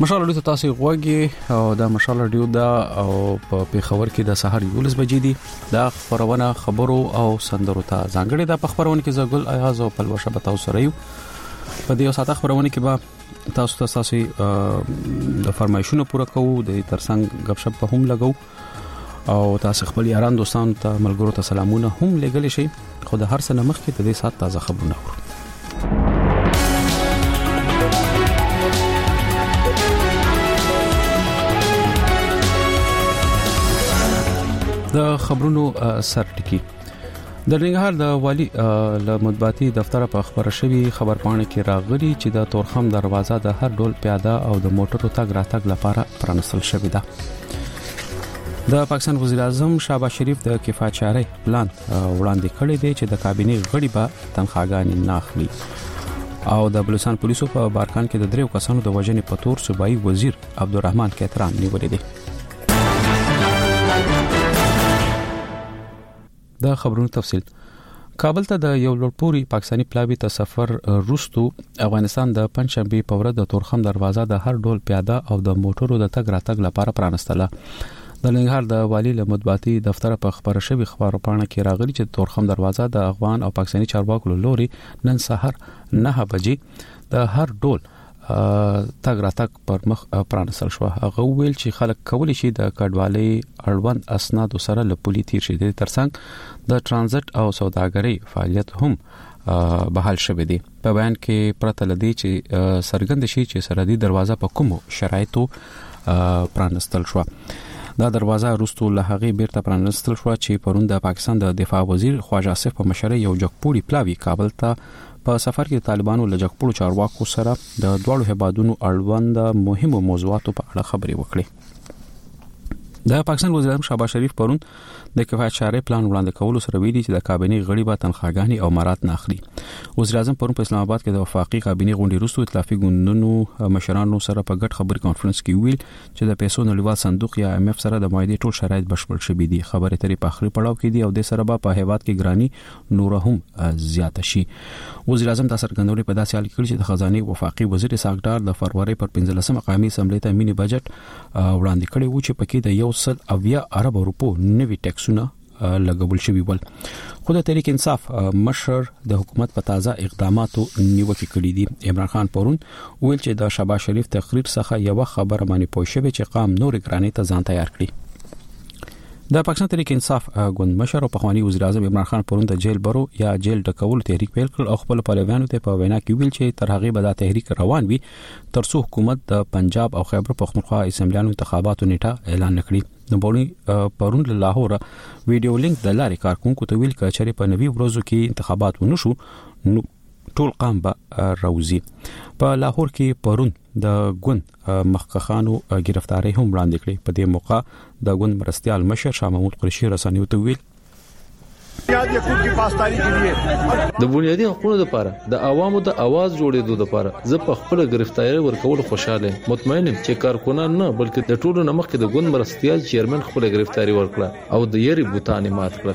مشال اړیو تاسو غوږی او دا مشال اړیو دا او په پیښور کې د سحر 11 بجې دي دا خبرونه خبرو او سندرو ته ځانګړي د خبرونه کې زګل ایاز او پلوشه به تاسو سره یو په دې ساته خبرونه کې به تاسو د فرمایشونو پوره کوو د ترڅنګ غب شپ په هم لګو او تاسو خپل یاران دوستان ته ملګرو ته سلامونه هم لګل شي خو د هر څه نمخ کې د دې سات تازه خبرونه ورو د خبرونو سرټکی د ننګرهار د والی له مطبوعاتي دفتر په خبره شوی خبرپاڼه کې راغلي چې د تورخم دروازه د هر ډول پیاده او د موټرو تګ راتګ لپاره پرانستل شوی ده د پاکستان وزیر اعظم شهباز شریف د کفایتچاري پلان وړاندې کړی دی چې د کابینې غړي به تنخواګانې نه اخلي او د بلوچستان پولیسو په بارکان کې د دریو کسانو د وژنې په تور صوبایي وزیر عبدالرحمن کیتران نیولې دي د خبرونو تفصیل کابل ته د یو لوړپوري پاکستانی پلاوی ته سفر روستو افغانستان د پنځشنبه په ورځ د تورخم دروازه د هر ډول پیاده او د موټرو د تګ راتګ لپاره پرانستله د ننګرهار د والی له مطبوعاتي دفتر په خبره شوی خبرپاڼه کې راغلي چې تورخم دروازه د افغان او پاکستانی چارواکو لوري نن سحر 9 بجې د هر ډول تګ راتګ پر مخ پرانستل شو هغه ویل چې خلک کولی شي د کډوالۍ اړوند اسناد سره له پولي تیر شي د ترڅنګ د ترانزیت او سوداګرۍ فعالیت هم بحال شوه دي په بیان کې پرته لدی چې سرګند شي چې سرحدي دروازه په کومو شرایطو پرانستل شو دا دروازه روستو له هغه بیرته پرانستل شو چې پرون د پاکستان د دفاع وزیر خواجه آصف په مشرۍ یو جګپوړي پلاوی کابل ته په سفر کې طالبانو له جګپوړو چارواکو سره د دوړو هبادونو اړوند مهمو موضوعاتو په اړه خبرې وکړي د پاکستان وزیر اعظم شهباز شریف پرون د کفایتچاري پلان وړاندې کولو سره ویلي چې د کابینې غړي به تنخواګانې او مراد نه اخلي وزیر اعظم پرون په اسلام آباد کې د وفاقي کابینې غونډې وروسته ائتلافي ګوندونو مشرانو سره په ګډ خبري کانفرنس کې ویل چې د پیسو نړیوال صندوق یا IMF سره د معاهدې ټول شرایط بشپړ شوي دي خبرې ترې په اخري پړاو کې دي او د سره په هیواد کې ګرانی نور هم زیات شي وزیر اعظم د سرګندوري په داسې حال کې چې د خزانه وفاقي وزیر اسحاق ډار د فروری پر 15 قومي اسمبلی ته مینی بجټ وړاندې کړی و چې پکې د 100 ارب روپو نوي ټیکسونه لګول شوی ول خو د تحریک انصاف مشر د حکومت په تازه اقداماتو نیوکه کړې دي عمران خان پرون ویل چې د شهباز شریف تقریر څخه یو خبره باندې پوه شوی چې قام نور ګرانی ته ځان تیار کړي د پاکستان تحریک انصاف ګوند مشر او پخوانی وزیر اعظم عمران خان پرون د جیل برو یا جیل ډکول تحریک پیل کړ او خپل پهلوانو ته په وینا کې ویل چې تر هغه به دا تحریک روان وي ترڅو حکومت د پنجاب او خیبر پختونخوا اسمبلیانو انتخاباتو نیټه اعلان نکړي نو پرون له لاهور ویډیو لینک د لارې کارکونکو ته ویل کچري په نوي ورځو کې انتخابات ونشو نو ټول قام به راوځي په لاهور کې پرون د ګوند مخکخانو گرفتاری هم وړاندې کړې په دې موقع د ګوند مرستيال مشر شاه محمود قریشي رسنیو ته ویل د بنیادي حقوقو لپاره د عوامو د आवाज جوړېدو لپاره زه په خپل گرفتاری ورکول خوشاله مطمئن یم چې کارکونان نه بلکې د ټولو نمخ کې د ګوند مرستيال چیرمن خپل گرفتاری ورکړه او د یری بوتانې مات کړ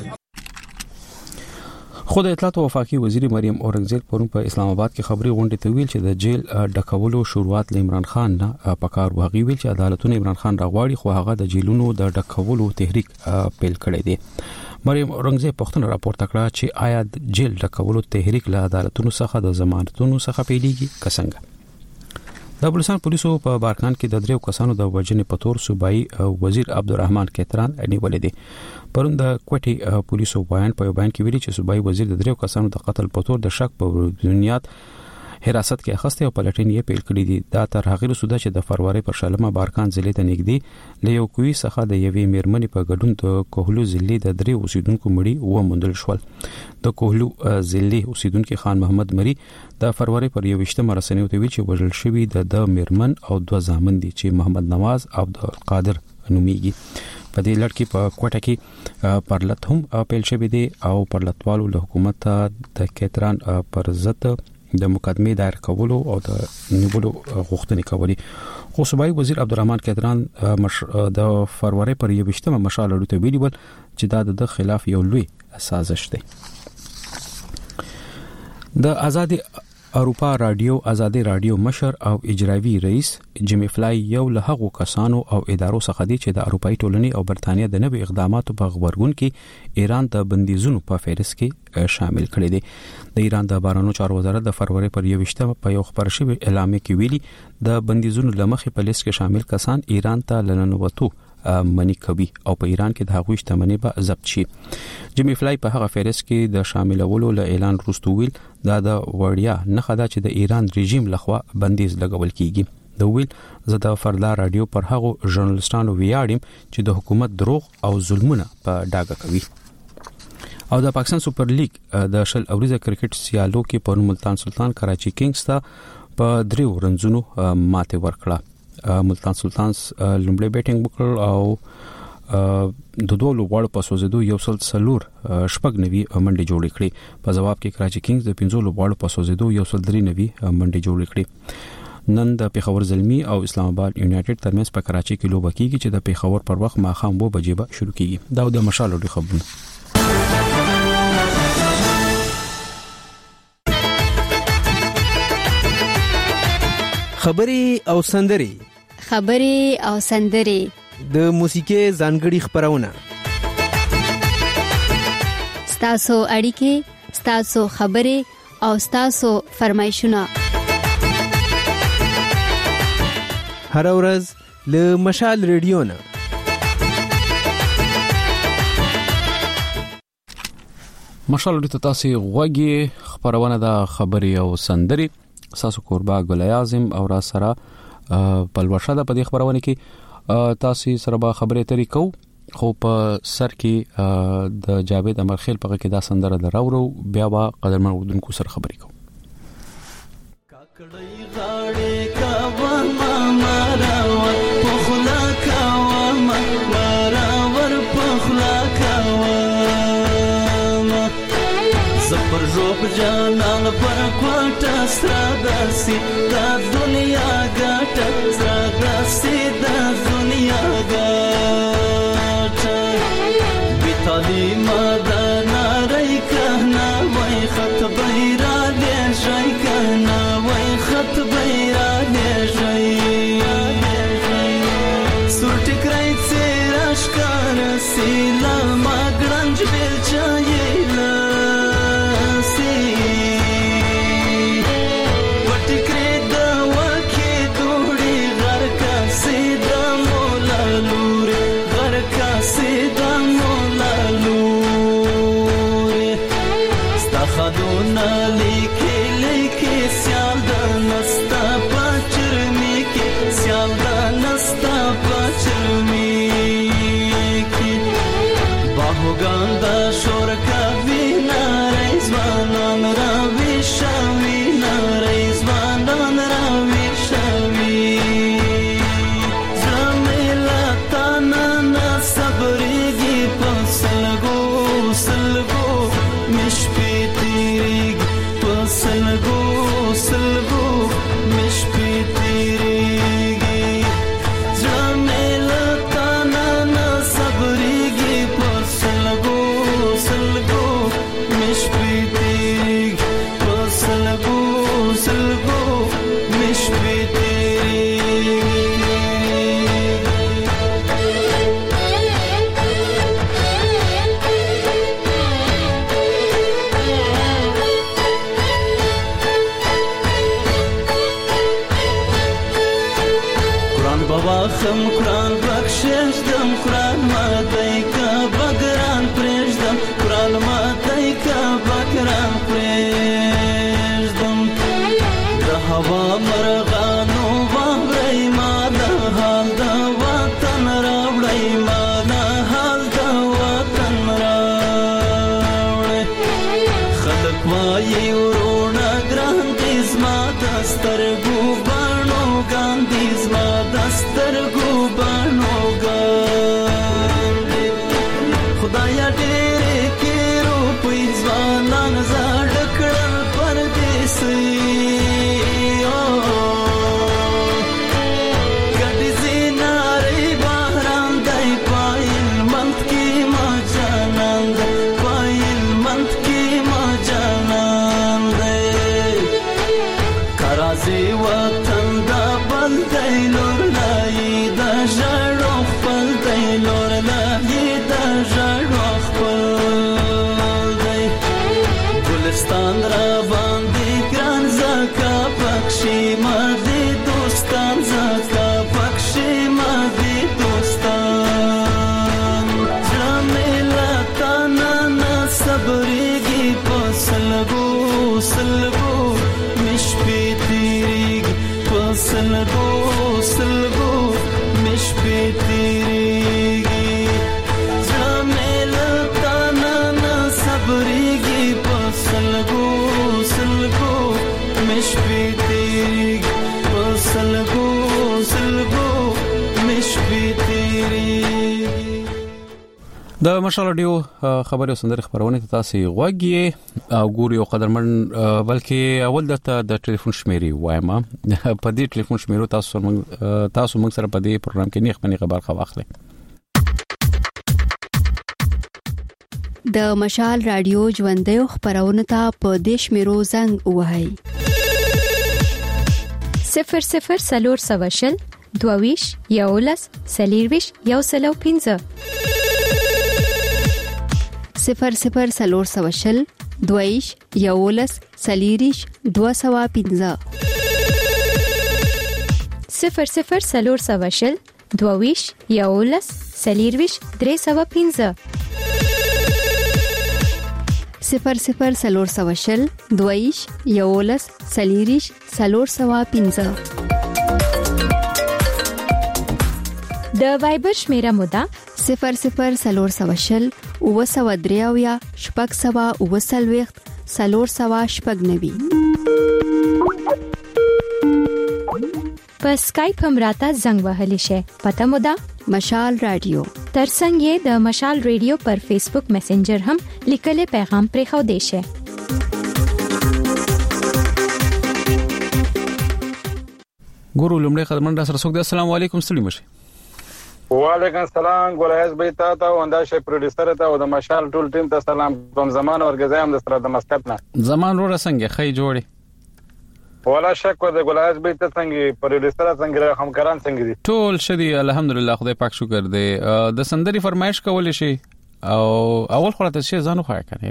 خود اطلاعات او وفاقي وزیر مریم اورنګزیب پرون په اسلام آباد کې خبري غونډه ته ویل چې د جیل ډکولو شروعات له عمران خان نه پکار واغی ویل چې عدالتونه عمران خان راغواړي خو هغه د جیلونو د ډکولو تحریک پیل کړی دی مریم اورنګزیب پښتون راپورته کړ چې آیا جیل ډکولو تحریک له عدالتونو څخه د ضمانتونو څخه پیلېږي کسنګ د بلوچستان پولیسو په بارکان کې د دریو کسانو د وژنې په تور صوبایي وزیر عبدالرحمن کیتران نیولې دي پرون د کوټي پولیسو بیان کې ویلي چې صوبایي وزیر د دریو کسانو د قتل په تور د شک په بنیاد حراست کې اخیسته او پلټنې یې پیل کړې دي دا تر هغه وروسته چې د فروری پر شلمه بارکان ضلع ته نږدې له یو کوی څخه د یوې میرمنې په ګډون د کوهلو ضلع د درې اوسیدونکو مړي وموندل شول د کوهلو ضلع اوسیدونکو خان محمد مری د فروری پر 28 رسنیو ته ویل چې وژل شوی د میرمن او دوه زامن دي چې محمد نواز او عبدالقادر نوميږي په دې لړ کې په کوټه کې پرلط هم پیل شوی دی او پرلطوالو له حکومت د کیتران پر ضد د مقدمه دایر کولو او د نیولو غوښتنې کولې خو صوبایي وزیر عبدالرحمن کیتران د فروری پر 28 مشال لرته ویلي ول چې دا د خلاف یو لوی سازش دی د آزادي اروپا رادیو ازادي رادیو مشر او اجرایي رئیس جیمی فلای یو له هغو کسانو او ادارو څخه دی چې د اروپאי ټولنې او برتانیا د نوي اقداماتو په غبرګون کې ایران د بندیزونو په فهرست کې شامل کړي دي. د ایران د بهرنیو چارو وزارت د فروری پر 21 په یو خبر شوی اعلامیه کې ویلي د بندیزونو لمخې په لیست کې شامل کسان ایران ته لننوتو منی کوي او په ایران کې د هغوی شتمنۍ به ضبط شي. جیمی فلای په هغه فهرست کې د شاملولو له اعلان وروسته ویل دا د وړیا نه خدا چې د ایران رژیم لخوا بندیز لګول کیږي. د ویل زه د فردا رادیو پر هغه ژورنالستانو ویاړم چې د حکومت دروغ او ظلمونه په ډاګه کوي. او د پاکستان سپر لیګ د شل اوریزه کرکټ سیالو کې په ملتان سلطان کراچي کینګز ته په 3 رنزونو ماته ورکړه. ملتان سلطانز لومړی بیټینګ وکړ او د دوه لوبغاړو په سوزیدو یو سل سلور شپږ نوي منډي جوړ کړي. په جواب کې کراچي کینګز د 15 لوبغاړو په سوزیدو یو سل 3 نوي منډي جوړ کړي. نن د پیښور زلمی او اسلام آباد یونایټډ ترمنځ په کراچي کې لوبه کیږي چې د پیښور پر وخت ماخام 2 بجې به شروع کیږي. دا د مشال لري خبرونه. خبري او سندري د موسیقي ځانګړي خبرونه ستاسو اړیکې ستاسو خبري او ستاسو فرمایشونه هر ورځ له مشال ریډیو نه. مشال ریډیو تاسو غوږی خبرونه د خبري او سندري تاسو قربا ګل اعظم او را سره بلوشه د پدې خبرونه کې تاسو سره به خبرې ترې کو خو په سر کې د جاوید امرخیل په کې دا سندره دراورو بیا با قدرمن ودونکو سره خبرې کو. کاکړی غاړې کا ما راو پخلا کا ما راور پخلا کا زپر جوب جانان پر کوټه سراداسي دا دنیا ګټه سراداسي دا دنیا ګټه بیتالی مدنا رای کنا وای خط بیرا دې شای کنا وای خط بیرا دې شای سورټ کرای سراش کار سیلا ما ګرنج بل چایلا سلګو مش پیتیریږي په سلګو سلګو مش پیتیریږي زړه مې لتا نه صبرېږي په سلګو سلګو مش پیتیریږي په سلګو سلګو مش پیتیریږي. د مشال رادیو خبري او سندري خبرونه تاسو غوږی او ګوري او قدرمن بلکې اول د ټلیفون شمیرې وایم په دې ټلیفون شمیرو تاسو موږ سره په دې پروګرام کې نیخ منی خبر خواخلې. د مشال رادیو ژوندۍ خبرونه ته په دې شمیرو زنګ وهاي 00 22 یولس سلیرویش یو سلو 15 00 22 یولس سلیریش 215 00 22 یولس سلیرویش 315 00 22 یولس سلیریش 315 د وایبر شمیره مودا 00 اوسودریاویا شپږ سوا اوسلويخت سلور سوا شپږ نوي. په اسکایپ هم راته زنګ وهلی شي. پته مو ده مشال رادیو. ترڅنګ یې د مشال رادیو پر فیسبوک میسنجر هم لیکل پیغام پرې خو دی شي. ګورو لمړی خدمت را سره څوک دی. السلام علیکم سلیم شي. وعلیکم السلام ګولایز بیت تا او انداشه پروډوسر ته او د مشال ټول ټیم ته سلام. کوم زمان ورګزایم د سره د مسقط نه زمان رو رسنګ خې جوړي ولا شک د ګولایز بیت څنګه پروډوسر څنګه همکاران څنګه دي ټول شدي الحمدلله خدای پاک شکر دی. د سندري فرمایش کول شي او اول خلاص شي ځانو خای کنه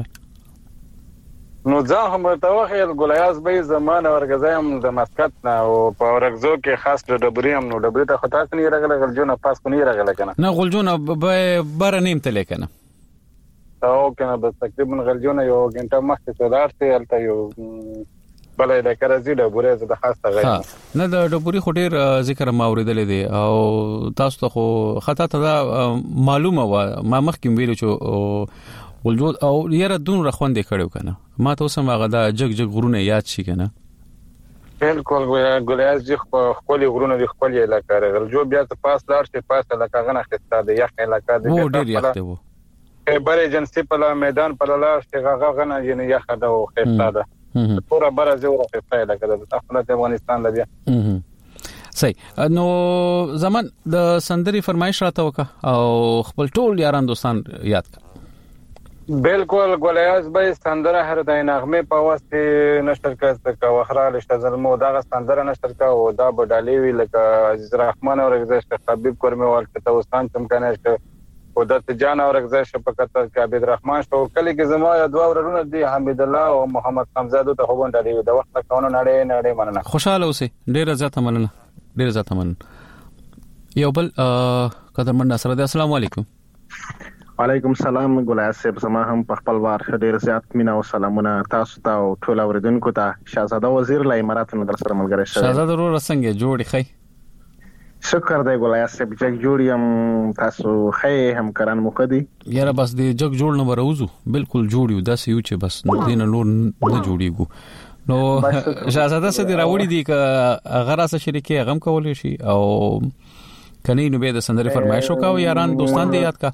نو ځان هم ته وخیل ګولایز به زمان ورګزایم د مسقط نه او په ورګزو کې خاص د ډبریم نو ډبرې ته خطا نه راغله غلجونه پاس کو نه راغله کنه نه غلجونه به بر نیم تل کنه او کنه بس تقریبا غلجونه یو غنټه مخکې تدارته الته یو بلې د کرزي ډبرې د خاصه غي نه د ډبرې خټیر ذکر ما اوریدلې دي او تاسو ته خو خطا ته معلومه و ما مخکې ویل چې ولجود او یره دون رخوندې کړو کنه ما ته اوسه ماغه دا جګ غرونه یاد شي کنه بالکل ګولایز جی خپل غرونه دی خپل علاقې غلجو بیا ته پاس لار شي پاس علاقې غنه خسته دی یخ علاقې دی وو ډیر یخ دی وو بر ایجنسی په میدان په لار شي غغه یعنی یخ ده او خسته ده پورا برازه او خسته علاقې ده خپل افغانستان دی صحیح. نو زمان د سندري فرمایش راته وکا او خپل ټول یاران دوستان یاد کړ. بالکل ګولایز به سندره هر د نغمه په واسطه نشر کړه کا وخرال شته زلمو دا سندره نشر کا او دا بدالي وی لکه عزیز الرحمن او رغزش حبیب کورمه والته توستان چمکنه شه او د تجان او رغزش په کتر کې عبد الرحمن شو کلی کې زما دوا ورونه دي حمید الله او محمد حمزه ته خو باندې د وخت کونه نړۍ مننه خوشاله اوسې ډیر زیات مننه یو بل قدرمن نصر ده. السلام علیکم. وعلیکم السلام ګولایز صاحب زما هم په خپل وار ډیر زیات مینا او سلامونه تاسو ته او ټول اوریدونکو ته. شاهزاده وزیر لا امارات نه در سره ملګری شوی. شاهزاده ورو رسنګ جوړی خی شکر دی ګولایز صاحب جګ جوړیم تاسو خی همکاران مو کدي یاره بس دی جګ جوړ نه وروزو بالکل جوړیو داسې یو چې بس دین نور نه جوړیږي نو شاهزاده سره راوړی دی ک غراسه شریکي غم کول شي او کني نو به د سندري فرمایشو کا یاران دوستان دی یاد کا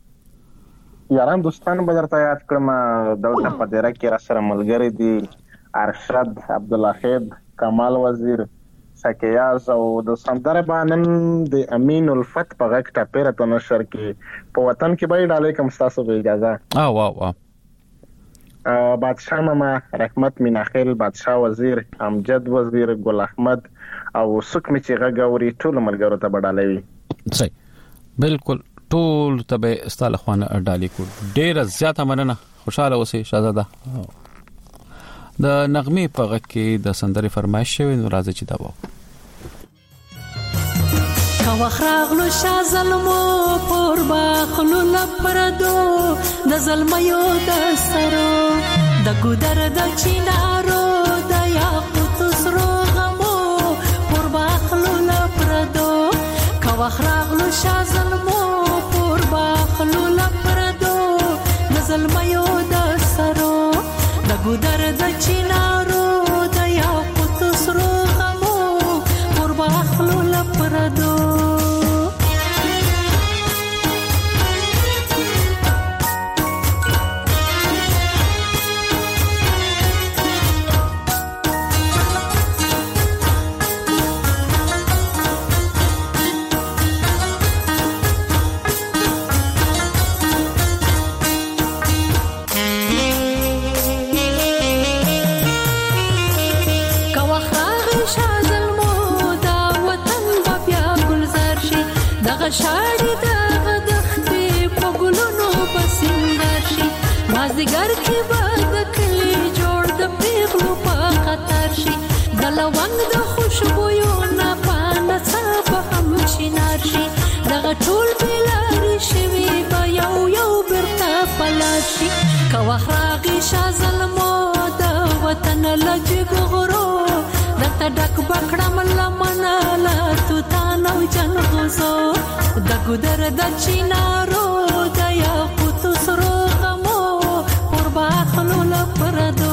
یاران دوستان به درته یاد کړم دلته په دره کې را سره ملګری دي ارشد عبد الله خیب کمال وزیر سکیاز او د سندره باندې د امین الفت په غږ ټاپره په نشر کې په وطن کې به علیکم تاسو به اجازه واو بادشاہ ماما رحمت میناخیل بادشاہ وزیر امجد وزیر ګل احمد او سکمه چې غاوري ټول ملګرو ته بدالوي. صحیح بالکل ټول تبه استاله خوانه ډالې کو ډیر زیاته مننه. خوشاله اوسې شاهزاده. د نغمه په غږ کې د سندري فرمایش شوی نو راځي چې دا وو کا وخراغلو شاه ظلمو پر باخلو لپردو د ظلميو د سرو د ګودر د چینارو د یاقوت سرو غمو پر باخلو لپردو کا وخراغلو شازلمو پر باخلو لپردو نزلمیو د سرو د ګودر د چینارو د یاقوت سرو غمو پر باخلو لپردو شاړې د غدختې په ګلونو پسنګر شي مازدیګر کې به د کلي جوړ د پیغلو په خطر شي د لونګ د خوشبویو نه پانه څه به هم شینار شي دغه ټول بېلارې شوي به یو یو بیرته پلار شي که وخت راغی شاه زلمو د وطن له جګو غرو درته ډک به کړم لمنه له توتان او جنغوزو د ګودر د چینارو د یاقوتو سرو غمو پر باخلو لپردو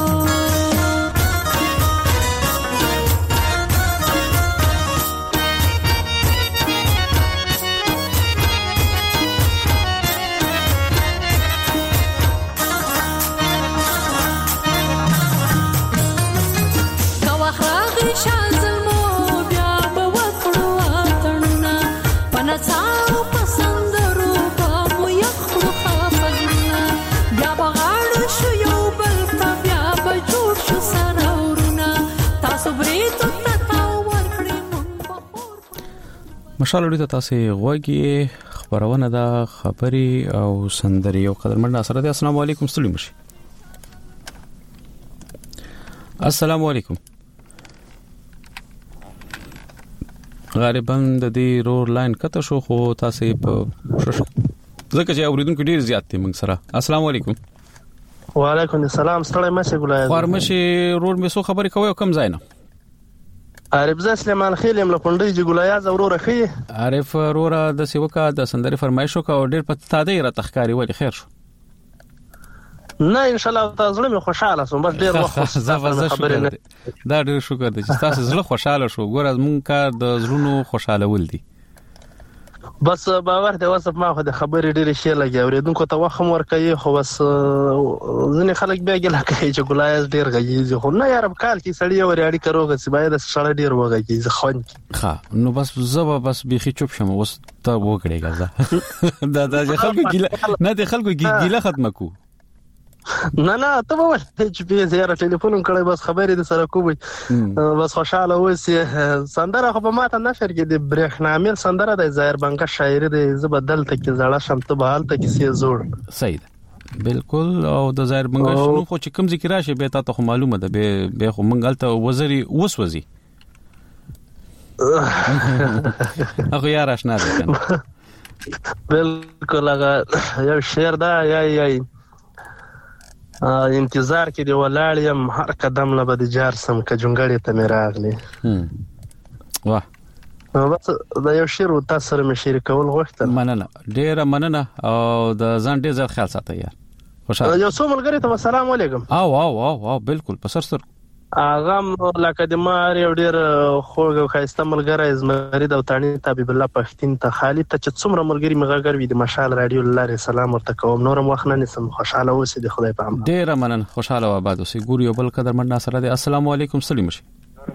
مشال وړي تاسو غوږی خبرونه د خبري او سندري او قدرمن سره د السلام علیکم ستړي مشي السلام علیکم غالبا د دې رور لاین کته شو خو تاسو په ځکه چې اوریدونکو ډیر زیات دي موږ سره السلام علیکم وعلیکم السلام ستړي مشه ګلای خورمشي رور مې سو خبري کوي کم ځای نه عارف سلیمان خیل یم لپندې چې ګلایاز اوروره خي عارف اوروره د سیوکا د سندري فرمایشو کا ډیر په تاده را تخکاری ولې خیر شو نه ان شاء الله تاسو له خوشاله سم بس ډیر وخت خبرې دا ډیر شکر دي چې تاسو زړه خوشاله شو ګور از مونږ کار د زړونو خوشاله ول دي بس باور دی واسه ما خو د خبرې ډېرې شي لګي اوریدونکو ته وخت ورکړي خو بس ځنې خلک بیا ګل کوي چې ګلایز ډېر غږیږي خو نه یار کال کې سړی ور اړي کروږي چې باید سړی ډېر وغږیږي ځخون ښه نو بس زه بس بيخي چوپ شم اوس ته وګړې غزا دا خلکو ګیله نه د خلکو ګیله ختمه کو نه ته وایې چې به زیاره ټلیفون کړی بس خبرې د سره کوی بس خوشاله اوسې سندره خو په ماته نشر کې د برېښنامل سندره د ظاهر بنګه شاعري د زبدل ته کې زړه شمت به حالت کې سي زوړ صحیح بالکل او د ظاهر بنګه شنو خو چې کوم ذکر راشي به تاسو معلومه ده به خو منګلته وزري وسوځي هغه یار آشنا ده بالکل هغه یو شعر دا یا انتظار کې دی ولاړ یم هر قدم له بد جار سم ک جونګړې ته مې راغلی واه بس دا یو شعر تاسو سره مې شریکول غوښتل مننه ډیره مننه او د ځان ډیر ځل خیال ساتي یار خوشاله یو څو ملګری ته السلام علیکم او بالکل په سر اغم لکه د مار یو ډیر خوږ خایسته ملګری زمری د وطنی طبيب الله پښتين ته خالد ته چې څومره ملګری مغاګر وي د مشال رادیو لاره سلام ورته کوم نورم وخت نه نسم خوشاله اوسې د خدای په امان ډیر مننه خوشاله و آباد اوسې ګور یو بل قدرمن سره د السلام علیکم سلام شي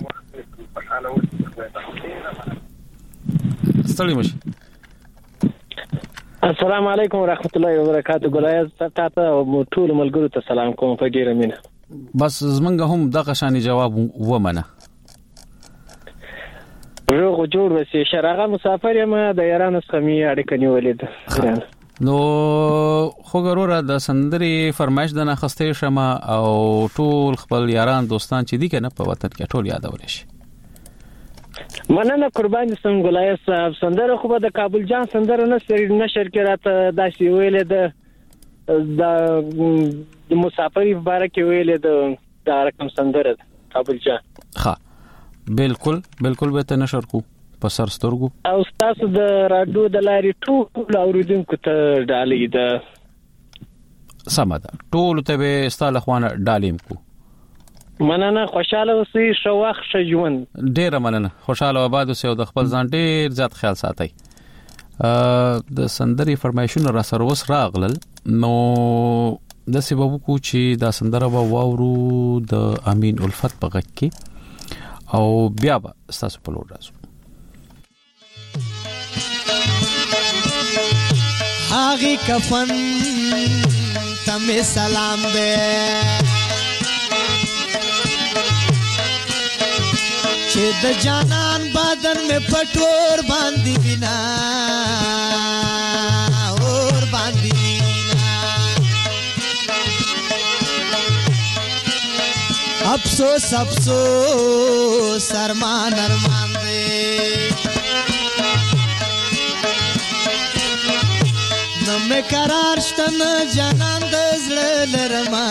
سلام شي السلام علیکم ورحمت الله وبرکاته ګلایز تاسو ټول ملګرو ته سلام کوم په ډیره مینه بس زمنګ هم دغه شانی جواب ومنه روغ جوړ وسی شرغه مسافر یم د ایران سخمي اړیکه نیولې ده نو خو ګوره د سندري فرمایش د نخسته شمه او ټول خپل یاران دوستان چې دي کنه په وطن کې ټول یادول شي مننه قربان سم ګلای صاحب سندره خو د کابل جان سندره نشر کې راته داسې ویلې ده د مسافر مبارک ویلې د رقم سندره کابل جان. ها بالکل به ته نشر کو په سر سترګو او تاسو د رادیو د لارې ټول اوریدونکو ته ډالۍ ده. سمه ده ټول ته به ستاله خوانه ډالیم کو. مننه خوشاله اوسئ شو وخت ښه ژوند. ډیره مننه خوشاله آباد اوسئ او د خپل ځان ډیر زیات خیال ساتئ. د سندري فرمایشونه را سره وس راغلل نو د سبب کو چې دا سندره واورو د امین الفت په غږ کې او بیا به تاسو په لور راځو. آغی کفن تمہیں سلام دے چید جانان بدن میں پٹور باندھی بنا اور باندھی بنا افسوس افسوس ارمان ارمان دے نمې قرار شتن جانان د زړه لرما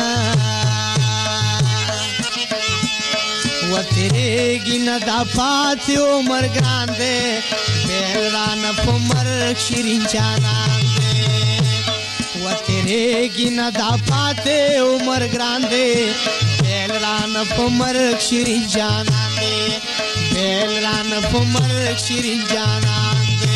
و تیرېږي نه دا پاتې عمر ګران دی بیران په مرګ شیرین جانان دی و تیرېږي نه دا پاتې عمر ګران دی بیران په مرګ شیرین جانان دی بیران په مرګ شیرین جانان دی.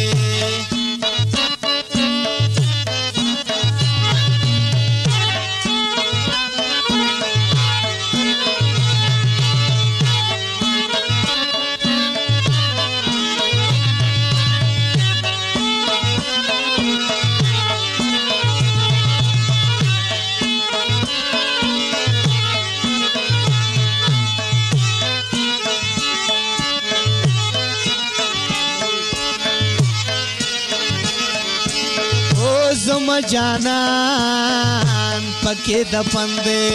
زما جانان پکې دفن دے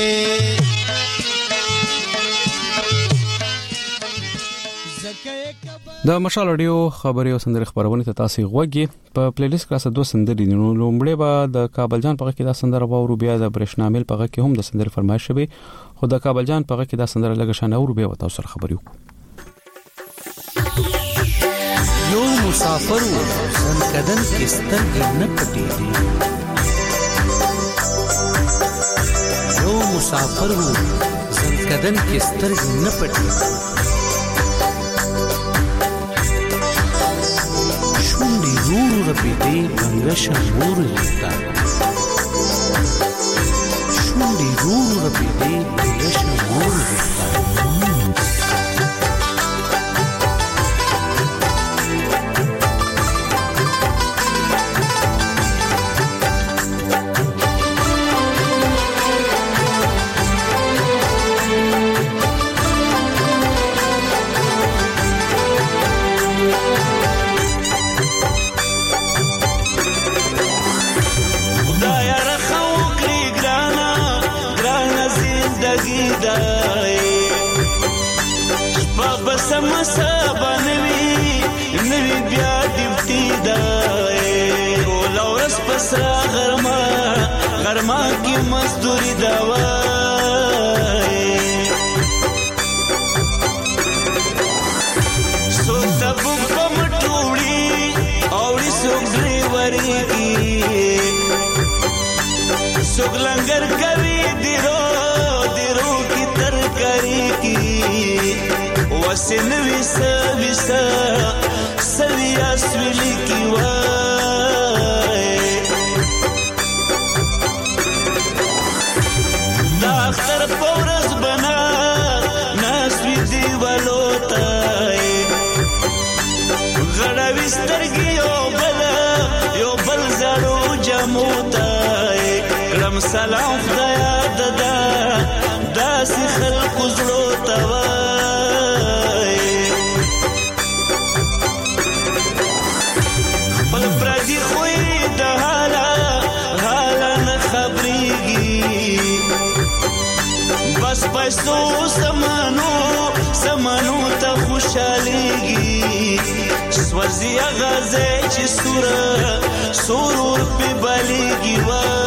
د مشال رادیو خبري او سندري خبرونه ته تاسو غوږی په پلی لیست کې تاسو 2 سندري دي. نو لومړی به د کابل جان په کې دا سندره واورو بیا د برېښنامل په کې هم د سندري فرمایش شوی خو د کابل جان په کې دا سندره لګ شان اورو بیا تاسو سره خبري وکړو. یو مسافر و سنکدن کې سترګې نه پټېږي یو مسافر و سنکدن کې سترګې نه پټېږي شونډې ورو رپېدې بنګشه مور لستا شونډې ورو رپېدې بنګشه مور لستا غرما کی مزدوری دوائی سو تبک پم ٹوڑی اوڑی سوک ڈریوری کی سوک لنگر کری دیرو کی ترکاری کی وسن ویسا ویسا سویا سویلی کی اختر پورز بنا ناسوی دیوالو تای غڑاوی سترگی یو بل زارو جمو تای رم سلام خدایا دادا داسی خلق زلو توائی پل پردی خوی دا حالا نخبریگی بس پیسو سمانو تا خوشحالیگی سوزی اغازه چی سورور پی بالیگی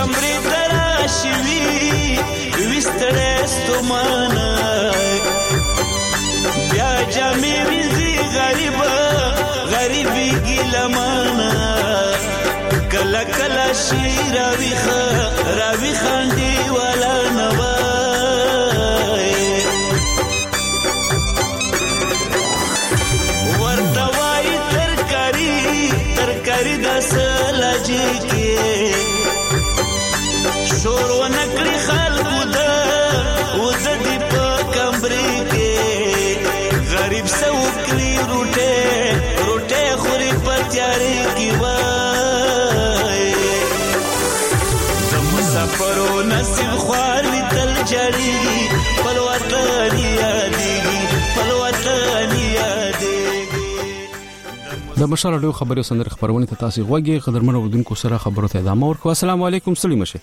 کمرې تراشوي وستړې ستومانه بیا جامې وزي غریبي ګلمانه کله کله شي راوي خاندي ولا نوای ورته وای ترکاری د سلاجي کې شور ونکړي خلکو ده وز دی په کمرې کې غریب سوکري روټه خوري په تیارې کې وای د مسافرو نصیب خوار تل جړي په وطن یادېږي د مشال راډیو خبري سندره خبرونه ته تاسو غوږی قدرمن اوردونکو سره خبرو ته ادامه ورکو. السلام علیکم ستړي مشه.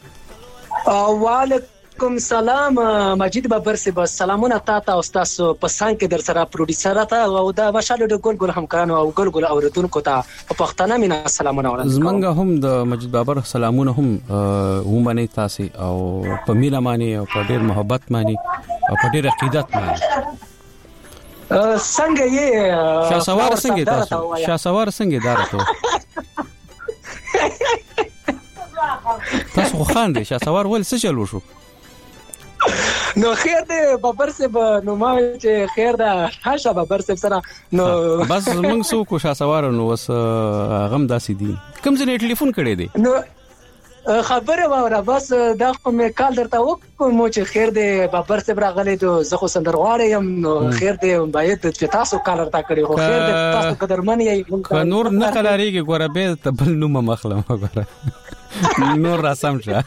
وعلیکم سلام مجید بابر صاحب سلامونه تاسو او تاسو په سان کې در سره پروډوسر ته او د مشال راډیو ګل همکارانو او ګل اوردونکو ته په پښتنه مینا سلامونه ورکوم. زمونږ هم د مجید بابر سلامونه هم ومنه تاسو او په مینا مانی او په ډیر محبت مانی او په ډیر عقیدت مانی. څنګه یې شاسوار څنګه تاسو شاسوار څنګه دارته تاسو خو خاندې شاسوار ول څه چلو شو نو خیر دې بابر صاحب نو ما چې خیر دا هاشه بابر صاحب سره نو بس موږ سو کو شاسوار نو وس غم داسې دي کوم ځای ټلیفون کړی دی نو خبره وره بس دا کوم کال درته وکم چې خیر دې بابر صاحب راغلی ته زه خو سندرغاړی یم نو خیر دې باید چې تاسو کال درته کړی خو خیر دې تاسو قدرمن یې نور نه قلاریږي ګوره به تبل نو مخلم ګوره نور رسم شه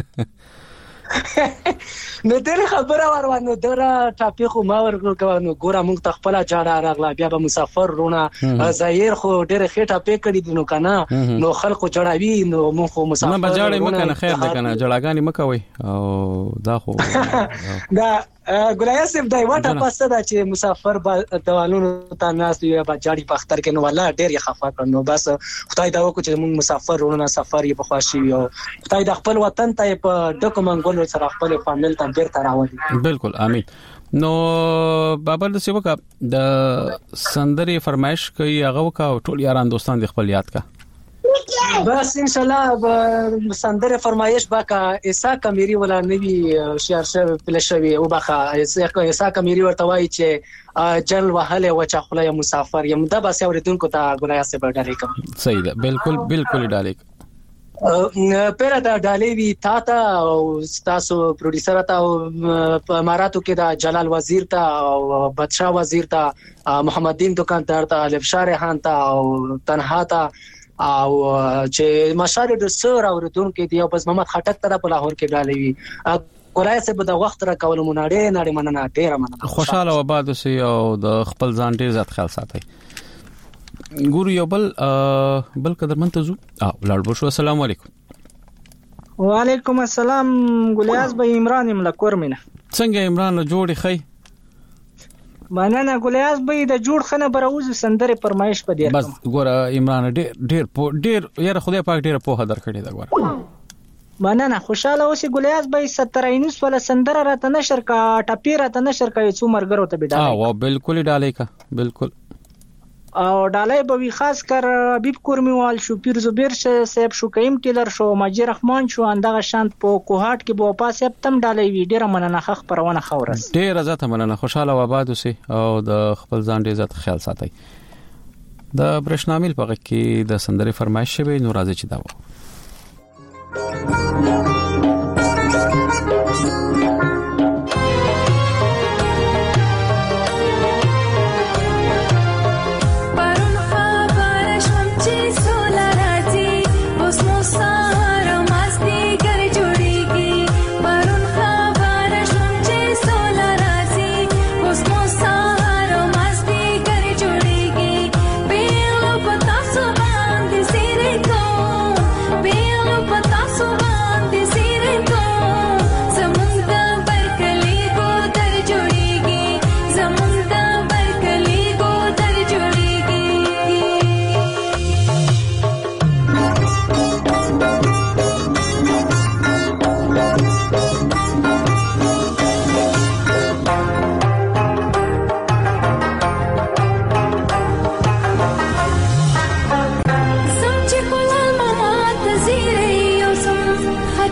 نو دغه خبره ورونه درا ټاپی خو ما ورکو نو ګوره موږ تخپل جاړه راغلا بیا به مسافر رونه زایر خو ډېر خېټه پې کړی دي نو کنه نو خلکو جړاوي نو موږ خو مسافر نه بجاړې مکنه خیر ده کنه جړاګانی مکوي او دا خو دا ګلیا صاحب دا واټه پاسه دا چې مسافر دوالونو ته ناس یو بجاړي په اختر کې نو والله ډېر یې خفه کړ نو بس خدای دا وکړي چې موږ مسافر رونه سفر یې په خواشي او خدای د خپل وطن ته په ډکو منګولو سره خپل فامیل ته بیرته راوړي. بالکل امين. نو بابر د سیوکا د سندري فرمایش کوي هغه وکا ټول یاران دوستان د خپل یاد کا بس ان شاء الله سندره فرمایش باکا ایسا کمیری ولا نوی شعر شوی پلشوی او باکا ایسا کمیری ورته وای چې جل وهله وچا خلای مسافر یم دا بس اوریدونکو ته ګلیا سے ډالې کوم. صحیح ده بالکل ډالې پیره دا ډالې وی تا او تاسو پروډوسر ته او اماراتو کې دا جلال وزیر ته او بادشاہ وزیر ته محمد دین دکاندار ته الفشار خان ته او تنها ته او چې مشال د سر اوریدونکو دی او بس محمد خټک ته په لاهور کې ډالې وی ګورای سه به د وخت را کول موناړې مننه ډیر مننه خوشاله و بعد سي او د خپل ځان ډیر ځات خیال ساتي ګورو یو بل قدرمن تزو لاړ بشو. السلام علیکم. وعلیکم السلام ګلیاز به عمران ملکور مینه څنګه عمران جوړی خی مننه ګلیاز به د جوړ خنه بروز سندره فرمایش په دی بس ګوره عمران ډیر یاره خدای پاک ډیر په هدر کړی دا ګوره مننه خوشاله اوسې ګلیاز به 17 ولا سندره راته نشر کا ټپی راته نشر کا څو مرګرو ته بډا او بالکل ډالې کا بالکل او ډالای به وی خاص کر حبیب کورمیوال شو پیر زبیر صاحب شو کیم ټیلر شو ماجی رحمان شو اندغه شانت په کوهات کې بو پاس تم ډالای وی ډیره مننه خخ پرونه خورس ډیره زته مننه خوشاله و آباد اوسې او د خپل ځان ډیر عزت خیال ساتي. د برښنامل په کې د سندري فرمایش شوی نو راځي چې دا و So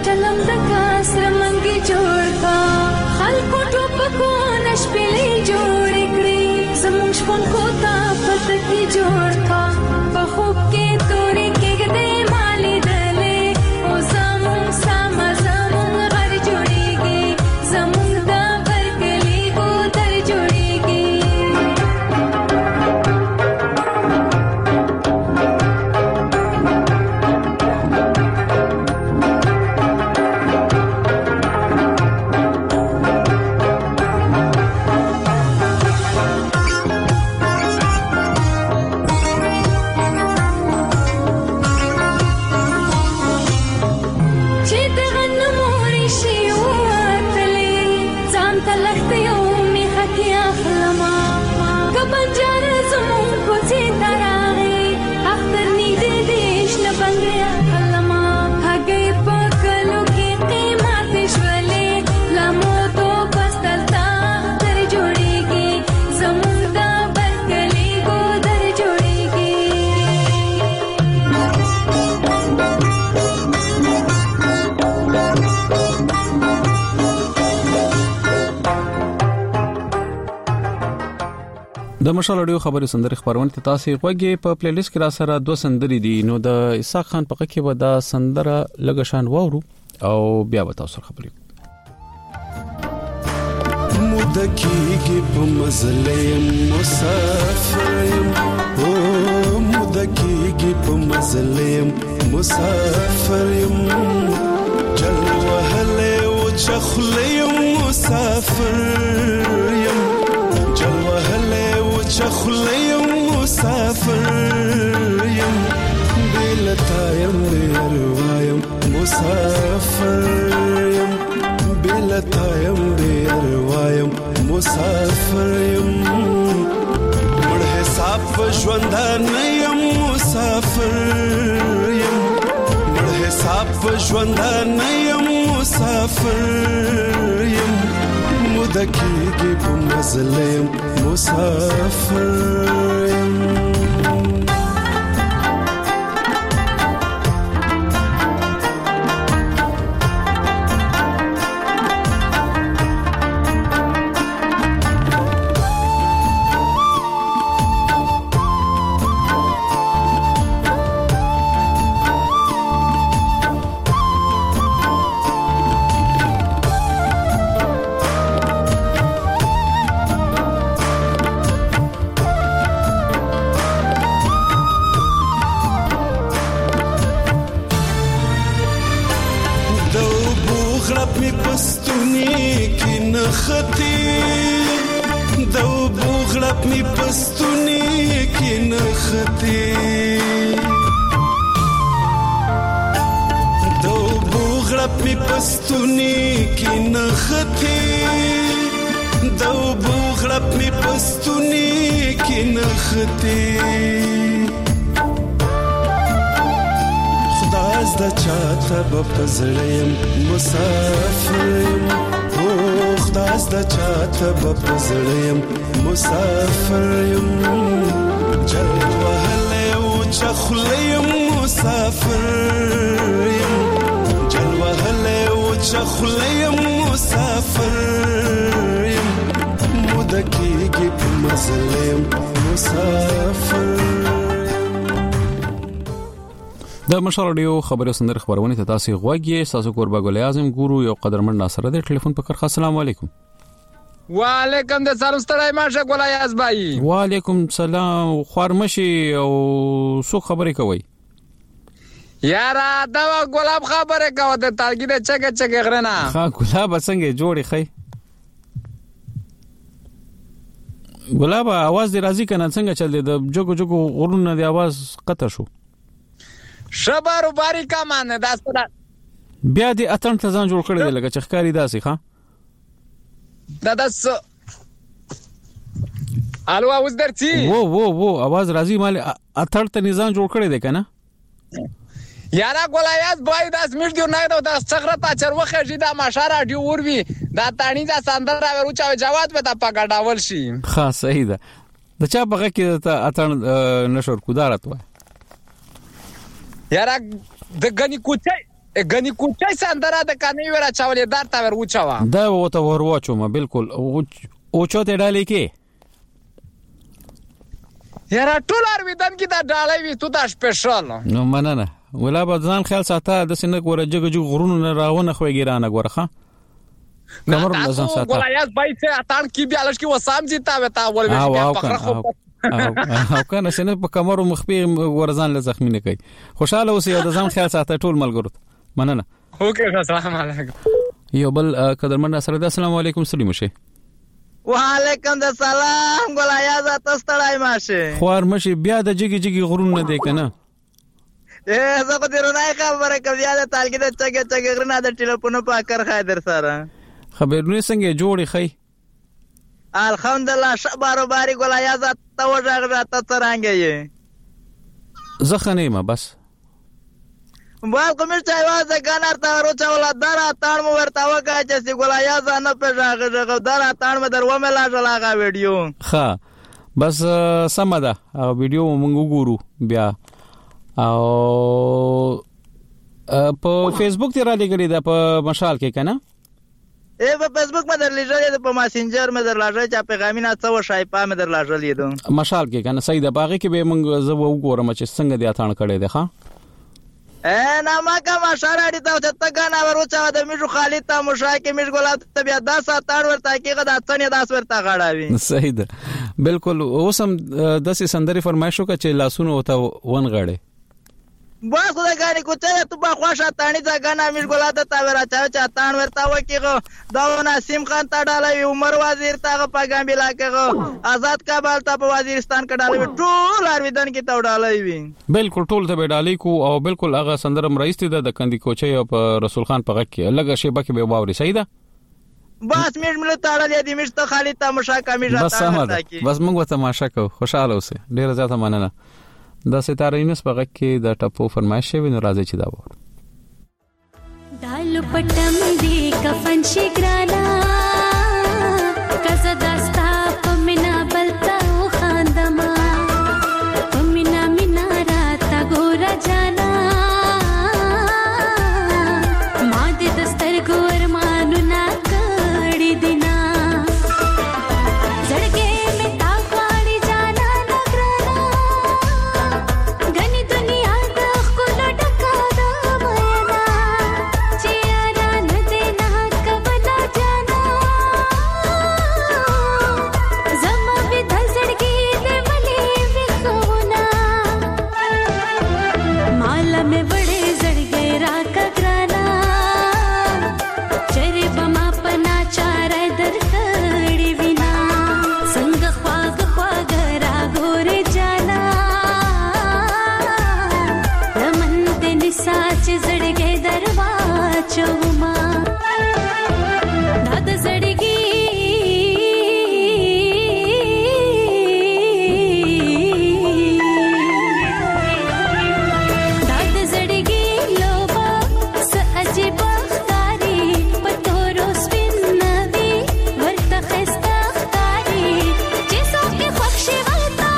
چلم د کاسر منګي جوړ کا خلکو ټوپکو نشپلې جوړ کړې زموږ شپون کو تا پتکی جوړ کا په خوب کې تورې کېږدې مالې دلې او زموږ سم زموږ غر جوړېږي زموږ د برکلي کو در جوړېږي د مشال اډیو خبري سندري خبرونه ته تاسو غوږی په پلی لیست کې را سره دوه سندري دي نو د اسحاق خان په کې به دا سندره لګشان وورو او بیا به تاسو خبري مدکیږي په مزلیم مسافریم او مدکیږي په مزلیم مسافریم جل وهله او چخلیم مسافریم جل وهله چخلیم مسافریم بلتایم بیروایم مسافریم بلتایم بیروایم مسافریم مړ حساب ژوندانیم مسافریم مړ حساب ژوندانیم مسافریم مدکیږي په مزلیم مسافریم بپزړیم مسافریم او خداز د چاته بپزړیم مسافریم جل وهله او چخلیم مسافریم جل وهله او چخلیم مسافریم مدکیږي په مزلیم مسافریم د مشال اډیو خبرو سندر خبرونه ته تاسو غوږی ساسو قربا ګل اعظم ګورو یو قدرمن ناصر د ټلیفون په کرخه السلام علیکم وعلیکم السلام ستړی ماشه ګل اعظم بھائی وعلیکم السلام خورمشي او سو خبرې کوي یارا دا ګلاب خبره کوي د تاګی د چګه غرنا ها ګلاب څنګه جوړی خي ګلاب आवाज دی راځي کنه څنګه چل دی د جوګو غرونه دی आवाज قطع شو شبارو باریکا مانه دا سره بیا دې اتن ته ځان جوړ کړی لکه چخکاری داسې ښا داس الو اوس درتي وو आवाज راځي مال اتن ته نظام جوړ کړی دی کنه یارا ګولایاس بای داس میډ دیو نه دا څغره تا چروخه جی دا ماشاره دی وروي دا تانی دا سندر راو چا جواد به تا پګډاول شي ها صحیح ده د چا بغه کې ته اتن نشور کودارت وای یارا د غنی کوچي غني کوټه سندره د کاني ورا چاولې دار تا ور وچوا دا وته ور واچو ما بالکل او چوته ډالې کې یاره ټول ارویدان کې دا ډالې وي تو دا سپیشل نو مننه ولا بځان خیال ساته د سینک ورجګ غرونو نه راونه خوې ګرانه ګورخه کمر مزان ساته ګولایاز بای ته اتان کې بیا لږ کې وسام جیتا وتا ولې بیا فخر خو او کنه سینه په کمر مخبي ورزان له زخمی نه کوي خوشاله اوسې د ځان خیال ساته ټول ملګرو مننه اوکې السلام علیکم یو بل قدرمن سره السلام علیکم سلیم شه وعلیکم السلام ګولایاز تاسو تړای ماشه خوار مشه بیا د جګي غرون نه دی کنه زه کو درونه خبره کوم بیا د تالګي د چګه غرنه د ټلیفون په اکر خایدر سره خبرونه څنګه جوړی خی الحمدلله شبارو باری ګولایاز ته وژغه ته څنګه یې زخنه ما بس باید کومه چایوازه ګانر ته ورچا ولادار اتاړ مو ورته وکړه چې ګولایاز نه پېژاغه دار اتاړ مې درو مې لاغه ویډیو ها بس سم ده ویډیو مونږ وګورو بیا او په فیسبوک ته را لګړې ده په مشال کې کنه په فیسبوک مې درلېږلې په ماسنجر مې درلېږلې چې پیغامونه څو شایپا مې درلېږلې ده مشال کې کنه صحیح ده باغې کې به مونږ زه وګورم چې څنګه دي اتان کړي ده ها نه ما کا مشاره دي ته چې تا غنا ورچا د میجو خالد ته مشاکې میج ګلاب ته بیا 10 اتاړ ورته کې غدا څنګه 10 ورته غاړاوي صحیح ده بالکل اوسم د سندري فرمایشو کا چې لاسونو وته ون غړې با خدای غاړي کوته ته په خوښه تانی ځګه نه میج ګلاب ته ورا چا اتاړ ورته وکیغه دا نسیم خان ته ډالې عمر وزیر ته پیغام بلا کېغه آزاد کابل ته په وزیرستان کې ډالې ټول ارویدن کې ته ډالې وي بالکل ټول ته ډالې کو او بالکل هغه سندرم رئیس ته د کندي کوچي او په رسول خان په غږ کې لګه شیبه کې به واوري صحیح ده بس میج مل تاړلې دي میج ته خالد ته مشاکه میج بس موږ ته تماشا کو خوشاله اوسه ډیر زیاته مننه د ستارینس په غږ کې د ټپو فرمایش شوی نو راځي چې دا وره دال پټم دی کفن شګرانا کزه داستا پمنا بلتا خاندما پمنا مینا راتا ګور جانا ما دې دستر ګور مانو نا کړی دینا زړګې می تا غواړي جانا نګرانا غني دنیا د خپل ډکا د مینا چې را نه دینا کبلا جانا زما به د زړګې دې ولې وښونا مال مې وړې زړګې را کګرانا چرې بما پنا چار در کړې وینا څنګه خواږ را ګورې جانا رمن دې نساچ زړګې درواچوما داد زړګې داد زړګې لوبا س عجیب ښکاری پتورو سپین نوي ورته خسته ښکاری چې څوک خوښ شي ورته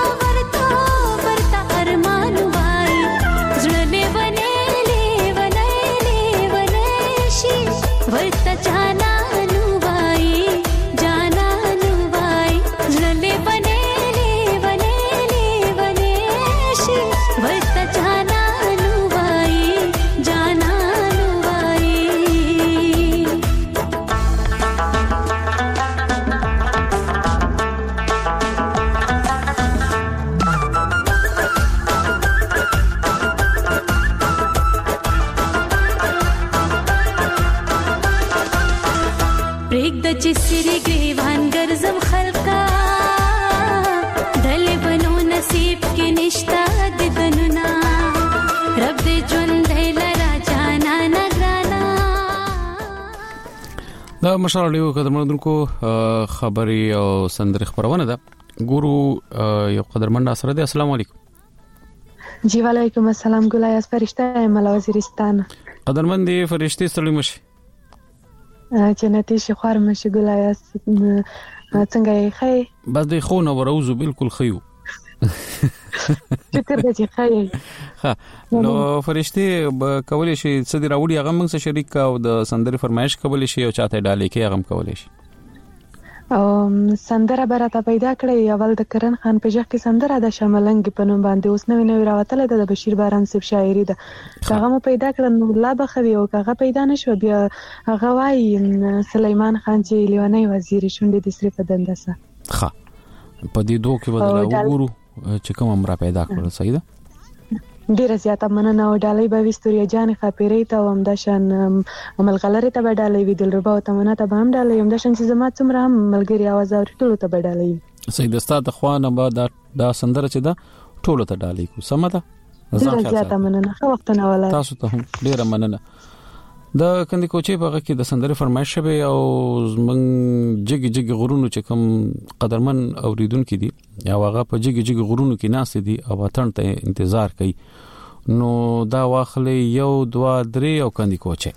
ارمان وای زړه لیونی شي ورته جانانو وای زړه لیونی شي ورته جانانو وای پریک د چسری گریوان ګرزم خلقا دل بنو نصیب کې نشتا د دننا رب دې ژوند لرا جانا نگرانا دا مشاله قدرمنونکو خبري او سندري خبرونه ده ګورو یو قدرمن سره ده السلام علیکم جی وعلیکم السلام ګلایاز فرشته مل وزیرستان قدرمن دي فرشتي سلام مش جنتی شي خوار مشه ګلایاز څنګه یې خې بس د خو نو وروزو بالکل خيو شکر دې چې خیر. ها نو فرشتي کولای شي څه دی راوړي هغه موږ سره شریک او د سندرې فرمایش کولای شي او چاته ډالې کې هغه کولای شي. سندره برته پیدا کړی اول د کرن خان په ځخ کې سندره د شملنګ په نوم باندې اوس نوې راوتله د بشیر باران صاحب شاعري ده. هغه مو پیدا کړل نو لا بخوي او هغه پیدا نشو بیا هغه وايي سليمان خان چې لیونی وزیر شونډې د سری په دندسه. ها په دې دوه کې بدل وګورو چې کوم امر پیدا کړل. صحیح ده. ډیره زیاته مننه او ډالۍ به وستوري جان خاپيري ته هم د شان عملغلره ته ډالۍ وی دلربا او تمنه ته هم ډالۍ هم د شان چې زما څومره هم ملګری आवाज او ټولو ته ډالۍ. صحیح ده. ستاسو خوانه به دا سندره چې دا ټولو ته ډالۍ کو سمته. ډیره زیاته مننه. خو وخت نه ولا تاسو ته هم ډیره مننه. د کندې کوچې په کې د سندره فرمایش شوه او زمنګ جګ غرونو چې کوم قدرمن اوریدونکو دي یا هغه په جګ غرونو کې ناس دي او وطن ته انتظار کوي نو دا واخلې 1 2 3 او کندې کوچې.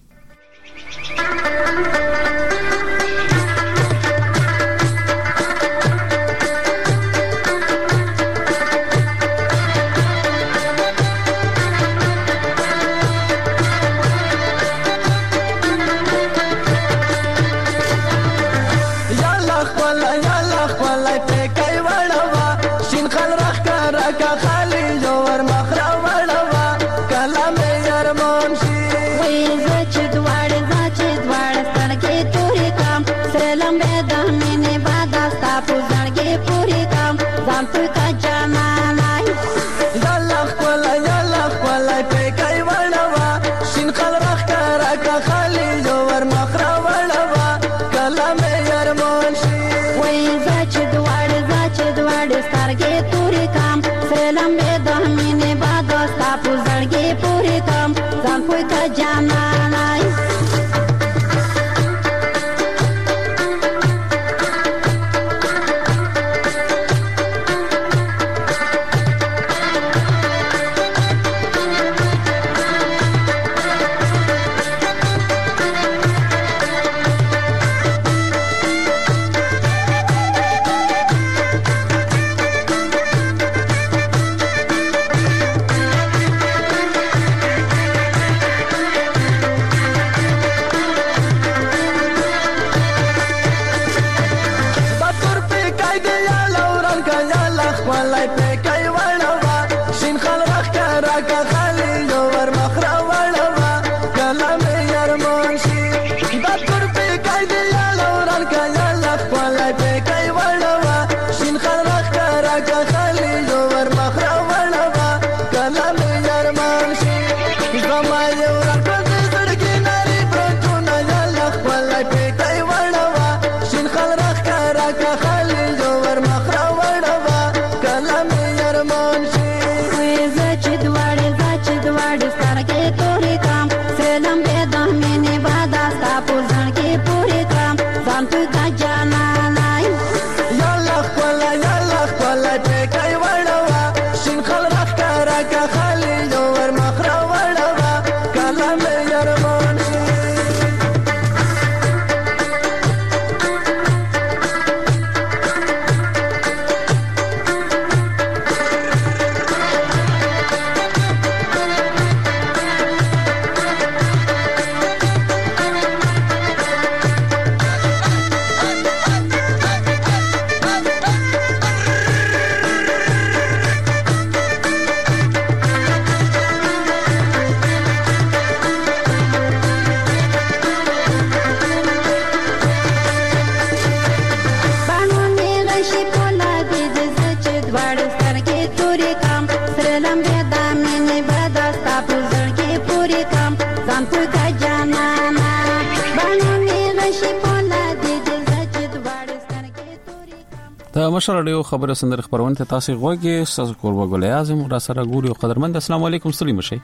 مشر رادیو خبر سندر خبرونه ته تاسو غوږی ساز کوربه ګل اعظم را سره ګوري قدرمند. السلام علیکم سلیم شي.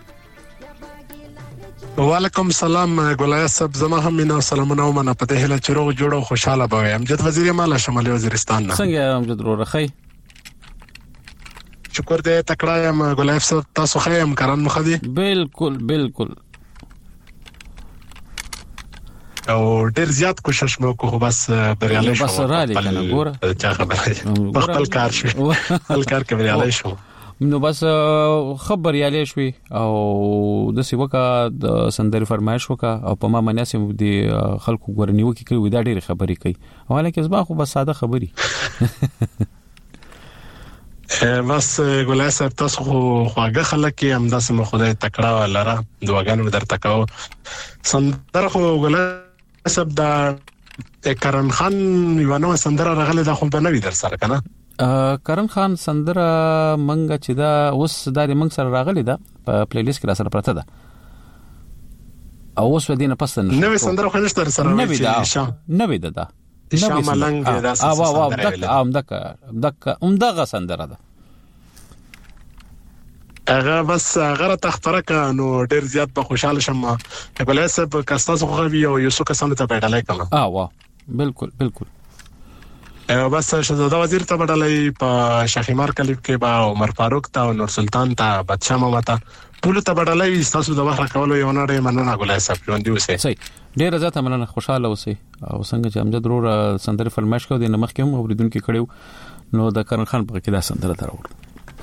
وعلیکم السلام ګلای صاحب زما هم مینا سلامونه ومنه په دې هله چروغ جوړو خوشاله به امجد وزیر مال شمالي وزیرستان نه څنګه امجد رخی شکر دې تکړه یم ګلای صاحب تاسو خیم کرن مخدي بالکل او ډیر زیات کوشش مې وکړ بس بریالي شوم بس را لیکنه ګوره چا خبره خپل کار شو خپل کار کې بریالي شوم نو بس خبر یاله شوي او د سیوکا د سندري فرمایش وکا او په ما مناسب دي خلکو ګورنیو کې کوي دا ډېر خبرې کوي حواله کې زما خو بس ساده خبري بس ګولای صاحب تاسو خواږه خلک کې هم داسې مو خدای تکړه ولره دواګانو درته کوو سندره خو ګولای صاحب دا کرن خان یو نو سندره راغله دا خو به نوی در سره کنه کرن خان سندره منګه چې دا اوس د منګ سره راغلی دا په پلی لیست کې را سره پرته ده او اوس ودینه پس نوې سندره خو نشته سره نوې ده شاملنګ دا دغه سندره ده هغه بس هغه تختره نو ډیر زیات په خوشاله شم کله سب کاستاسو خو یو یوسو کسانو ته پیډالای کما وا بالکل بس شهزاده وزیر ته بدلای په شاخیمار کلیپ کې با عمر فاروق ته او نور سلطان ته بادشاہ ماما ټول ته بدلای تاسو د وخت کولو یو نه مننه ګولای صاحب ژوند دی اوسه صحیح ډیر زیات مننه خوشاله اوسه او څنګه چې امجد ضرور سندره فرمایش کو د نمخ کې هم اوریدونکو کړو نو د کرن خان په کې دا سندره تراوړ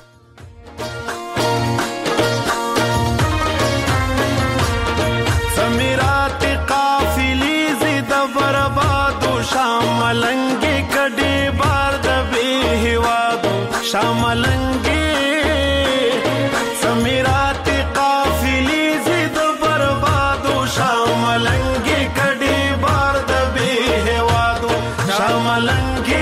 سمیرات قافلی زید برباد شاملنګ کډي بار د به هوادو شاملنګ سمیرات قافلی زید برباد شاملنګ کډي بار د به هوادو شاملنګ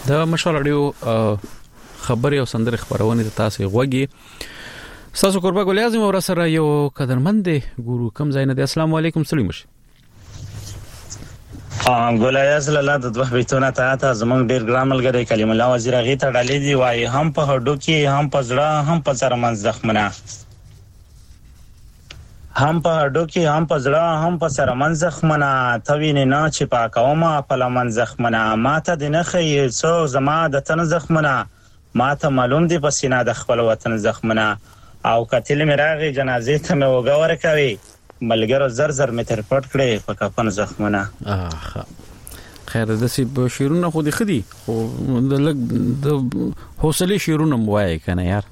د مشال رادیو خبري او سندره خبرونه تاسو غوږی تاسو قربا ګل اعظم اور سره یو قدرمند ګورو کم زاینه د السلام علیکم سلیم ګل اعظم لاله د دوه بیتونه ته زمونږ ډیر ګرامل غره کلیم الله وزیر غی ته ډالې دی وای هم په هډو کې هم په زړه هم په سر منځ زخمونه هم په هډو کې هم په زړه هم په سر منځ زخمونه توینه نه چې پاکومه په لمن زخمونه ماته د نخې څو زما د تن زخمونه ماته معلوم دی په سینه د خپل وطن زخمونه او قتل مراغي جنازې ته مې وګور کوي ملګرو زر زر متر پټ کړي په کفن زخمونه خیر د سی شیرونه خو دي خدي خو د لګ د حوصله شیرونه موای کنه یار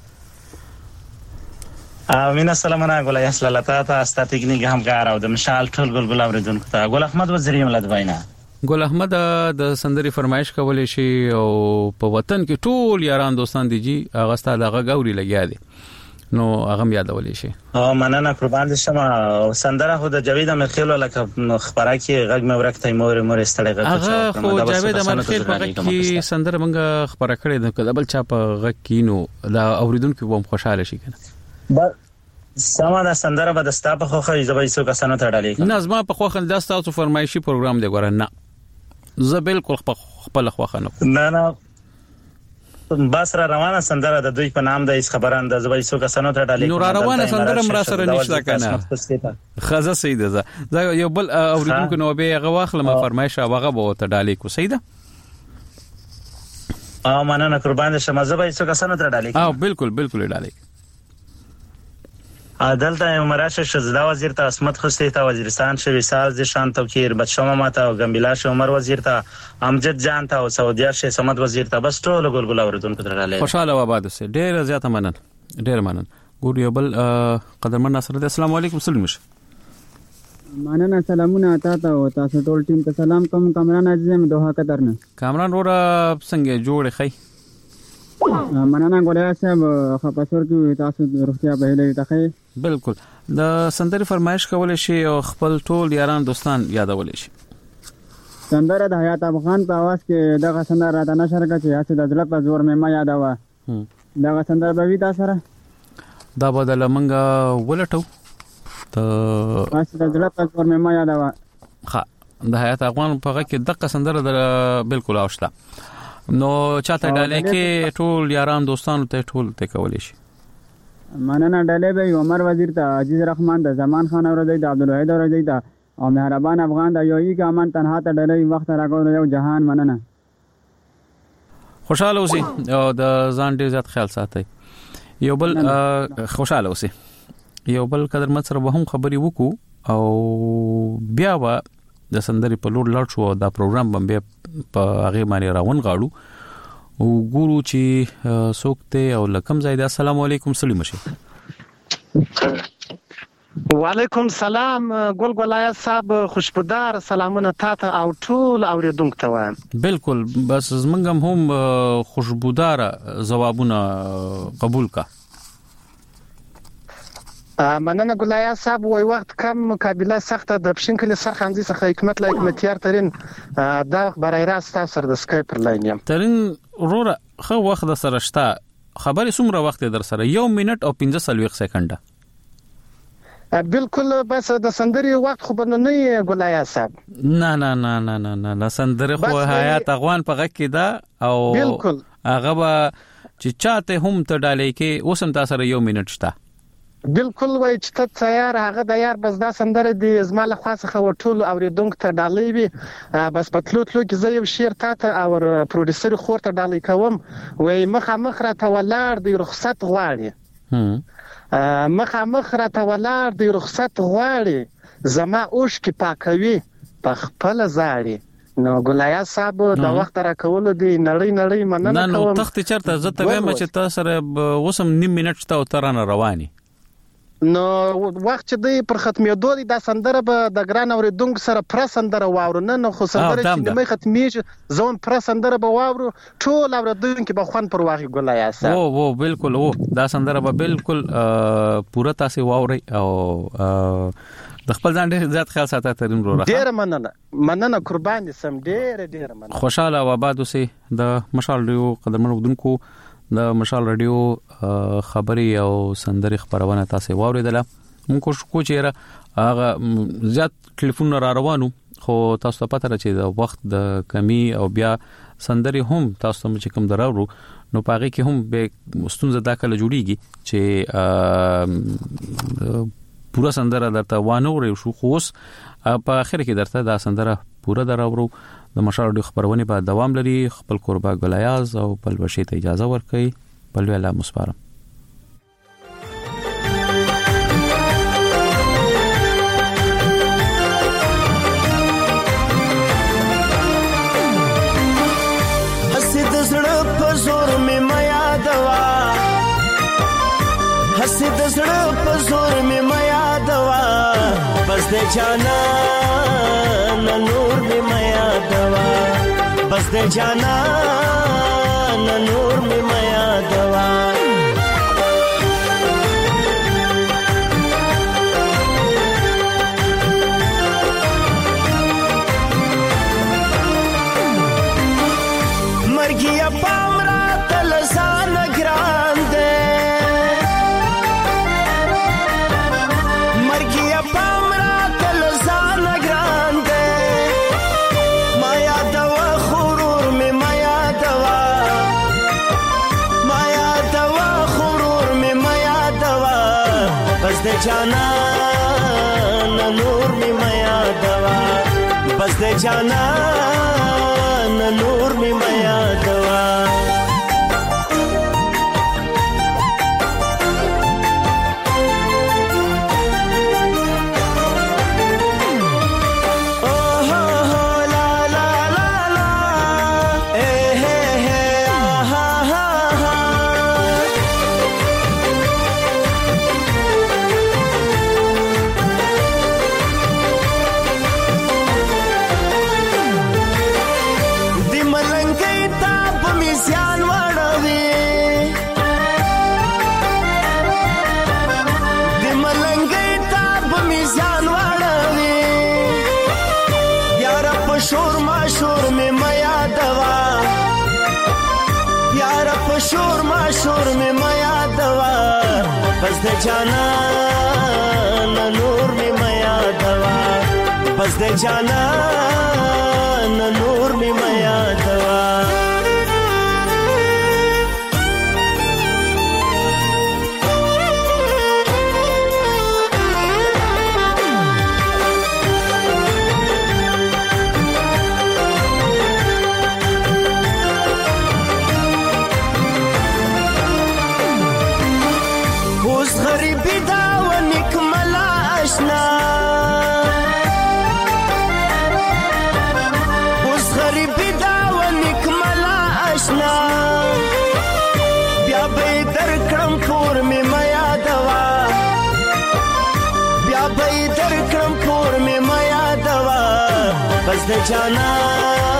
امين السلام علیکم ګل احمد لتا استا ټیکنیک هم کار او د مشال ټول ګل اوریدونکو ته ګل احمد وزیر ملت وینا ګل احمد د سندري فرمایش کولې شي او په وطن کې ټول یاران دوستان دي جی هغه ستاسو دغه غوري لګیا دي نو هغه یادولې شي مننه قربان دي شمه سندره خو د جاوید امرخیل لکه خبره کې غږ مې ورکته مور استړی غږ هغه خو جاوید امرخیل په کې سندره موږ خبره کړې ده کله چا په غږ کینو دا اوریدونکو هم خوشاله شي کنه سما دا سندره به د ستا په خوخه زبې سو کسانو ته ډالې نه زما په خوخه د تاسو فرمایشي پروګرام دی ګور نه زه بالکل خپل خوخه نه بس را روانه سندره د دوی په نام د اس خبران د زبې سو کسانو ته ډالې نور روانه سندره مرا سره نشته کنه خزه سیده زه یو بل اوریدونکو نو به هغه واخله ما فرمایش هغه به ته ډالې کو سیده مننه قربان شمه زبې سو کسانو ته ډالې بالکل ډالې عدالت عمراشه شزدا وزیر ته اسمت خوستی ته وزیرستان شوی ساز دي شان توکیر بچما ماته او ګمبیلا عمر وزیر ته امجد جان ته او سعودیا شه سمد وزیر ته بس ټول ګلګل اوریدونکو ته رااله خوشاله آباد سه ډیر زیاته منن ګور یو بل قدرمن ناصر السلام علیکم سلیم مننه سلامونه تاسو او تاسو ټول ټیم ته سلام کوم کامران عزیزم دوه قدرنه کامران ورا څنګه جوړ خی مننه ګولیا صاحب خپاسور کې تاسو روغتیا په هله ته بالکل د سندري فرمایش کولې شي او خپل ټول یاران دوستان یادولې شي سندره د حیات افغان په आवाज کې دغه سندره راته نشر کړي چې د ځل په زور مې ما یادوا دغه سندره به وي تاسو سره دا بدل منګه ولټو ته تاسو د ځل په زور مې ما یادوا ها د حیات افغان په هغه کې دغه سندره بالکل اوشته نو چاته ډالې کې ټول یاران دوستانو ته ټول ته کولې شي مننه ډالې به عمر وزیر ته عزیز رحمان د زمان خان اوردی د عبدالواحد اوردی ته او مهربان افغان د یوې کامن تنها ته ډالې وخت راکول یو جهان مننه خوشاله اوسئ او د ځان ډیر زیات خیال ساتئ یو بل خوشاله اوسئ یو بل قدرمن سره به هم خبري وکړو او بیا و د سندري په لور لاړ شو دا پروګرام باندې په هغه باندې راون غاړو او ګورو چې سوکته او لکم زید السلام علیکم سلیم شي وعلیکم سلام ګلګلای صاحب خوشبودار سلامونه تاسو او ټول اوریدونکو ته وایم بالکل بس زمونږ هم خوشبودار جوابونه قبول کا مننه ګلای صاحب وای وخت کم مقابله سخته د پښینکل سرخانځي څخه حکمت لا حکمتیار ترين دا برای راست سره د سکایپ پر لاین یم ترين وروره خو وخت سره شته خبرې څومره وخت در سره 1 منټ او 15 سکند بالکل بس د سندري وخت خو بننه ګلای صاحب نه سندري خو حیات افغان په غږ کې دا او بالکل هغه چې چاته هم ته ډالې کې اوسم تاسو سره 1 منټ شته بالکل وای چې ته تیار هغه د یار بس دا سندره دی زماله خاصه خو ټول اوریدونکو ته ډالې وي بس پتلو کې زه یو شعر ته او پروډوسر خور ته ډالې کوم وای مخ را ته ولار دی رخصت غواړي مخ را ته ولار دی رخصت غواړي زما اوش کې پاکوي په خپل زاري نو ګلیا صاحب دا وخت را کول دی نړۍ مننه کوم نو تخت چرته زه ته وایم چې تاسو سره وسم 9 منټ ته ترانه رواني نو وخت چې دی پر ختمېدو دی دا سندره به د ګران اوریدونکو سره پر سندره واورو نه خو سندره چې مې ختمېږي ځون پر سندره به واورو ټول اوریدونکو به خوان پر واغی ګلیا صاحب او بالکل دا سندره به بالکل پوره تاسو واوري او د خپل ځان ډیر زیات خیال ساته ترين وروره. ډیر مننه قربان دي سم ډیر مننه. خوشاله او آباد اوسئ. د مشال رادیو قدرمن ودونکو د مشال رادیو خبري او سندري خبرونه تاسو واوریدله. موږ کوم چیرې هغه زیات ټلیفون را روانو خو تاسو ته پته را چې د وخت د کمی او بیا سندري هم تاسو ته چې کوم دراورو نو پاره کې هم به مستونزه داخله جوړیږي چې پورا سندره درته وانه ورې شو خوس په اخر کې درته دا سندره پورا دراورو. د مشال رادیو خبرونه په دوام لري. خپل قربا ګلیاز او بل وشي ته اجازه ورکړي. بل ویلا مسپارم. حسد زړه په زور می میا دوا بس د جانا نور می میا دوا بس د جانا نور می میا دوا مرګیا پامرا تلسان ګران دے जाना नूर में माया दवा बस दे जाना नूर में माया दवा शोर में माया दवा बस दे जाना नूर में माया दवा बस दे जाना नूर में माया दवा बस दे जाना